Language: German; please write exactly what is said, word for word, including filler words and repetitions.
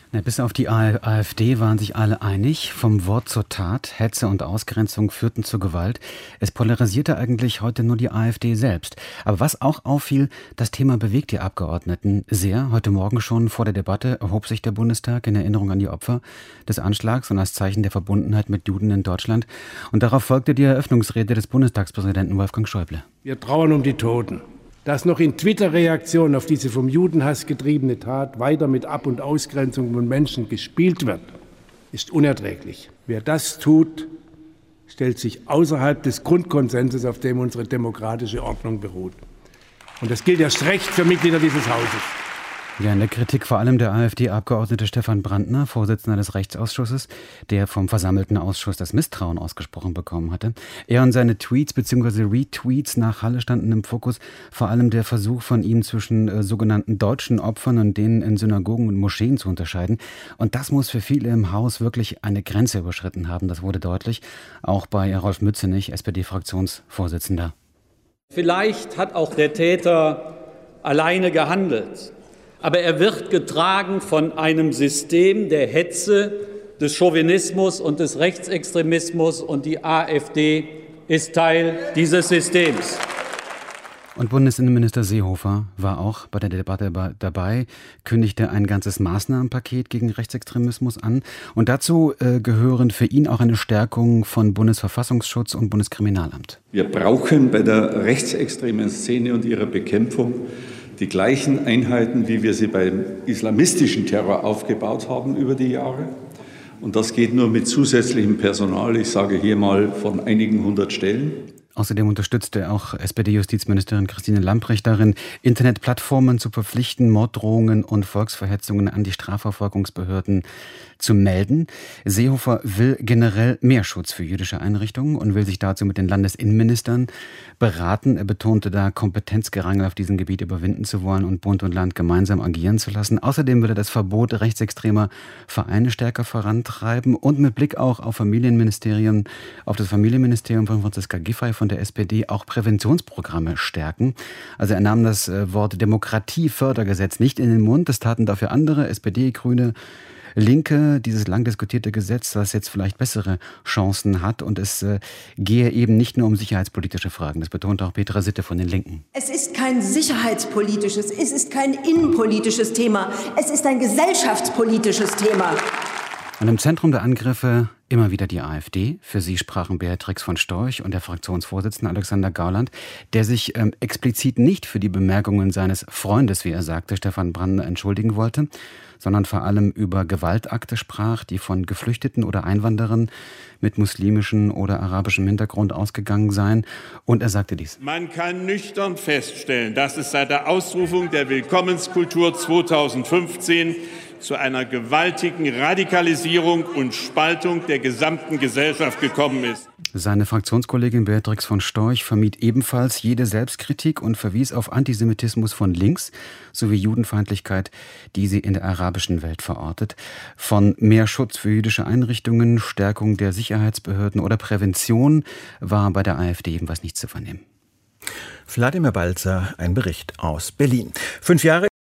Ja, bis auf die AfD waren sich alle einig. Vom Wort zur Tat, Hetze und Ausgrenzung führten zur Gewalt. Es polarisierte eigentlich heute nur die AfD selbst. Aber was auch auffiel, das Thema bewegt die Abgeordneten sehr. Heute Morgen schon vor der Debatte erhob sich der Bundestag in Erinnerung an die Opfer des Anschlags und als Zeichen der Verbundenheit mit Juden in Deutschland. Und darauf folgte die Eröffnungsrede des Bundestagspräsidenten Wolfgang Schäuble. Wir trauern um die Toten. Dass noch in Twitter-Reaktionen auf diese vom Judenhass getriebene Tat weiter mit Ab- und Ausgrenzung von Menschen gespielt wird, ist unerträglich. Wer das tut, stellt sich außerhalb des Grundkonsenses, auf dem unsere demokratische Ordnung beruht. Und das gilt erst recht für Mitglieder dieses Hauses. Ja, in der Kritik vor allem der AfD-Abgeordnete Stefan Brandner, Vorsitzender des Rechtsausschusses, der vom versammelten Ausschuss das Misstrauen ausgesprochen bekommen hatte. Er und seine Tweets bzw. Retweets nach Halle standen im Fokus, vor allem der Versuch von ihm zwischen äh, sogenannten deutschen Opfern und denen in Synagogen und Moscheen zu unterscheiden. Und das muss für viele im Haus wirklich eine Grenze überschritten haben. Das wurde deutlich, auch bei Rolf Mützenich, S P D-Fraktionsvorsitzender. Vielleicht hat auch der Täter alleine gehandelt. Aber er wird getragen von einem System der Hetze, des Chauvinismus und des Rechtsextremismus. Und die AfD ist Teil dieses Systems. Und Bundesinnenminister Seehofer war auch bei der Debatte dabei, kündigte ein ganzes Maßnahmenpaket gegen Rechtsextremismus an. Und dazu äh, gehören für ihn auch eine Stärkung von Bundesverfassungsschutz und Bundeskriminalamt. Wir brauchen bei der rechtsextremen Szene und ihrer Bekämpfung die gleichen Einheiten, wie wir sie beim islamistischen Terror aufgebaut haben über die Jahre. Und das geht nur mit zusätzlichem Personal, ich sage hier mal von einigen hundert Stellen. Außerdem unterstützte auch S P D-Justizministerin Christine Lambrecht darin, Internetplattformen zu verpflichten, Morddrohungen und Volksverhetzungen an die Strafverfolgungsbehörden zu melden. Seehofer will generell mehr Schutz für jüdische Einrichtungen und will sich dazu mit den Landesinnenministern beraten. Er betonte da, Kompetenzgerangel auf diesem Gebiet überwinden zu wollen und Bund und Land gemeinsam agieren zu lassen. Außerdem will er das Verbot rechtsextremer Vereine stärker vorantreiben und mit Blick auch auf Familienministerium, auf das Familienministerium von Franziska Giffey von der S P D auch Präventionsprogramme stärken. Also er nahm das Wort Demokratiefördergesetz nicht in den Mund. Das taten dafür andere, S P D, Grüne, Linke, dieses lang diskutierte Gesetz, das jetzt vielleicht bessere Chancen hat. Und es äh, gehe eben nicht nur um sicherheitspolitische Fragen. Das betont auch Petra Sitte von den Linken. Es ist kein sicherheitspolitisches, es ist kein innenpolitisches Thema. Es ist ein gesellschaftspolitisches Thema. Und im Zentrum der Angriffe immer wieder die AfD. Für sie sprachen Beatrix von Storch und der Fraktionsvorsitzende Alexander Gauland, der sich ähm, explizit nicht für die Bemerkungen seines Freundes, wie er sagte, Stefan Brandner, entschuldigen wollte, sondern vor allem über Gewaltakte sprach, die von Geflüchteten oder Einwanderern mit muslimischem oder arabischem Hintergrund ausgegangen seien. Und er sagte dies: Man kann nüchtern feststellen, dass es seit der Ausrufung der Willkommenskultur zweitausendfünfzehn zu einer gewaltigen Radikalisierung und Spaltung der gesamten Gesellschaft gekommen ist. Seine Fraktionskollegin Beatrix von Storch vermied ebenfalls jede Selbstkritik und verwies auf Antisemitismus von links sowie Judenfeindlichkeit, die sie in der arabischen Welt verortet. Von mehr Schutz für jüdische Einrichtungen, Stärkung der Sicherheitsbehörden oder Prävention war bei der AfD ebenfalls nichts zu vernehmen. Wladimir Balzer, ein Bericht aus Berlin. Fünf Jahre